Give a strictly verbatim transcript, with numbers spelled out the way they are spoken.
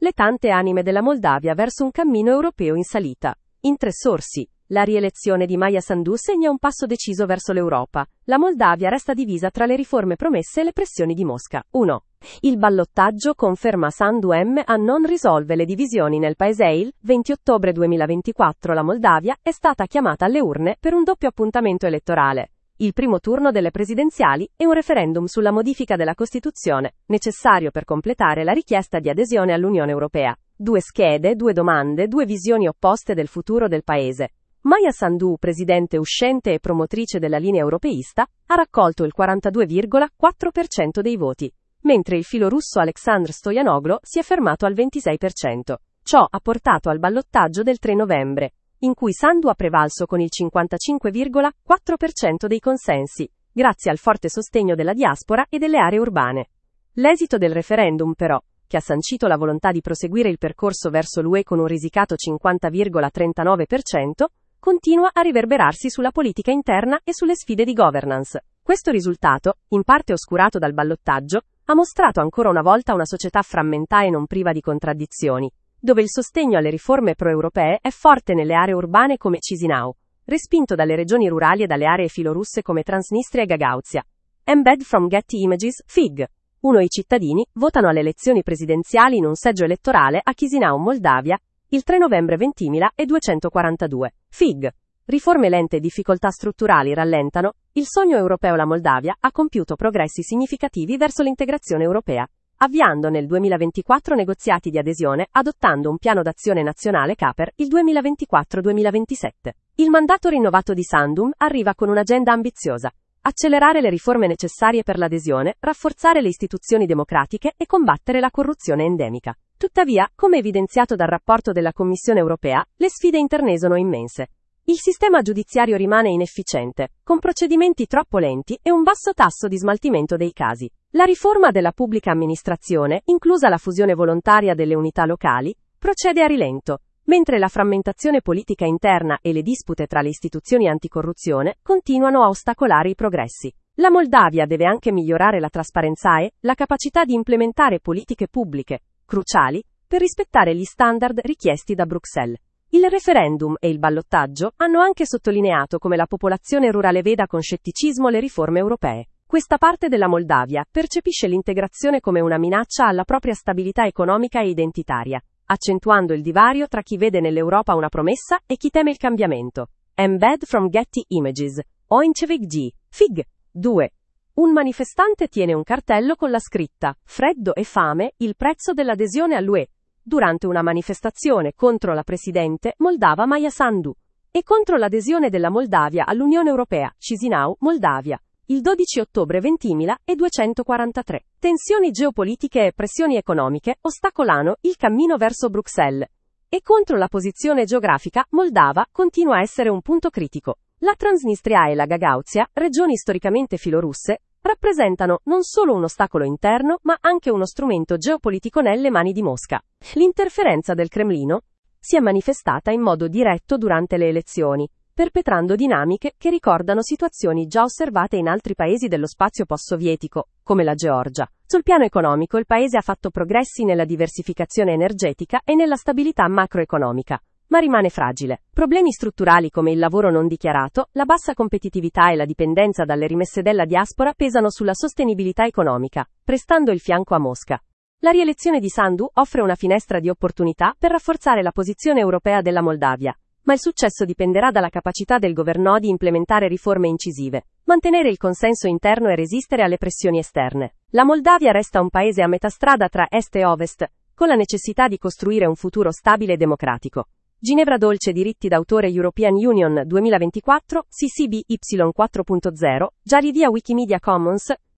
le tante anime della Moldavia verso un cammino europeo in salita. In tre sorsi. La rielezione di Maia Sandu segna un passo deciso verso l'Europa. La Moldavia resta divisa tra le riforme promesse e le pressioni di Mosca. uno. Il ballottaggio conferma Sandu M a non risolve le divisioni nel paese. Il venti ottobre duemilaventiquattro la Moldavia è stata chiamata alle urne per un doppio appuntamento elettorale. Il primo turno delle presidenziali e un referendum sulla modifica della Costituzione, necessario per completare la richiesta di adesione all'Unione Europea. Due schede, due domande, due visioni opposte del futuro del paese. Maia Sandu, presidente uscente e promotrice della linea europeista, ha raccolto il quarantadue virgola quattro per cento dei voti, mentre il filorusso Alexandr Stoyanoglo si è fermato al ventisei per cento. Ciò ha portato al ballottaggio del tre novembre, in cui Sandu ha prevalso con il cinquantacinque virgola quattro per cento dei consensi, grazie al forte sostegno della diaspora e delle aree urbane. L'esito del referendum, però, che ha sancito la volontà di proseguire il percorso verso l'U E con un risicato cinquanta virgola trentanove per cento, continua a riverberarsi sulla politica interna e sulle sfide di governance. Questo risultato, in parte oscurato dal ballottaggio, ha mostrato ancora una volta una società frammentata e non priva di contraddizioni, dove il sostegno alle riforme pro-europee è forte nelle aree urbane come Chisinau, respinto dalle regioni rurali e dalle aree filorusse come Transnistria e Gagauzia. Embed from Getty Images, Fig. uno I cittadini votano alle elezioni presidenziali in un seggio elettorale a Chisinau, Moldavia, il tre novembre ventimila duecentoquarantadue. Fig. Riforme lente e difficoltà strutturali rallentano, il sogno europeo. La Moldavia ha compiuto progressi significativi verso l'integrazione europea, avviando nel duemilaventiquattro negoziati di adesione, adottando un piano d'azione nazionale C A per il duemilaventiquattro duemilaventisette. Il mandato rinnovato di Sandu arriva con un'agenda ambiziosa: accelerare le riforme necessarie per l'adesione, rafforzare le istituzioni democratiche e combattere la corruzione endemica. Tuttavia, come evidenziato dal rapporto della Commissione europea, le sfide interne sono immense. Il sistema giudiziario rimane inefficiente, con procedimenti troppo lenti e un basso tasso di smaltimento dei casi. La riforma della pubblica amministrazione, inclusa la fusione volontaria delle unità locali, procede a rilento, mentre la frammentazione politica interna e le dispute tra le istituzioni anticorruzione continuano a ostacolare i progressi. La Moldavia deve anche migliorare la trasparenza e la capacità di implementare politiche pubbliche, cruciali, per rispettare gli standard richiesti da Bruxelles. Il referendum e il ballottaggio hanno anche sottolineato come la popolazione rurale veda con scetticismo le riforme europee. Questa parte della Moldavia percepisce l'integrazione come una minaccia alla propria stabilità economica e identitaria, accentuando il divario tra chi vede nell'Europa una promessa e chi teme il cambiamento. Embed from Getty Images. Oinchevik G. Fig. due. Un manifestante tiene un cartello con la scritta «Freddo e fame, il prezzo dell'adesione all'U E», durante una manifestazione contro la presidente moldava Maia Sandu e contro l'adesione della Moldavia all'Unione Europea, Chisinau, Moldavia, il dodici ottobre ventimila duecentoquarantatré. Tensioni geopolitiche e pressioni economiche ostacolano il cammino verso Bruxelles. E contro la posizione geografica, Moldava continua a essere un punto critico. La Transnistria e la Gagauzia, regioni storicamente filorusse, rappresentano non solo un ostacolo interno, ma anche uno strumento geopolitico nelle mani di Mosca. L'interferenza del Cremlino si è manifestata in modo diretto durante le elezioni, perpetrando dinamiche che ricordano situazioni già osservate in altri paesi dello spazio post-sovietico, come la Georgia. Sul piano economico, il paese ha fatto progressi nella diversificazione energetica e nella stabilità macroeconomica, ma rimane fragile. Problemi strutturali come il lavoro non dichiarato, la bassa competitività e la dipendenza dalle rimesse della diaspora pesano sulla sostenibilità economica, prestando il fianco a Mosca. La rielezione di Sandu offre una finestra di opportunità per rafforzare la posizione europea della Moldavia, ma il successo dipenderà dalla capacità del governo di implementare riforme incisive, mantenere il consenso interno e resistere alle pressioni esterne. La Moldavia resta un paese a metà strada tra est e ovest, con la necessità di costruire un futuro stabile e democratico. Ginevra Dolce, diritti d'autore European Union duemilaventiquattro, C C B Y quattro punto zero, Giaridia Wikimedia Commons,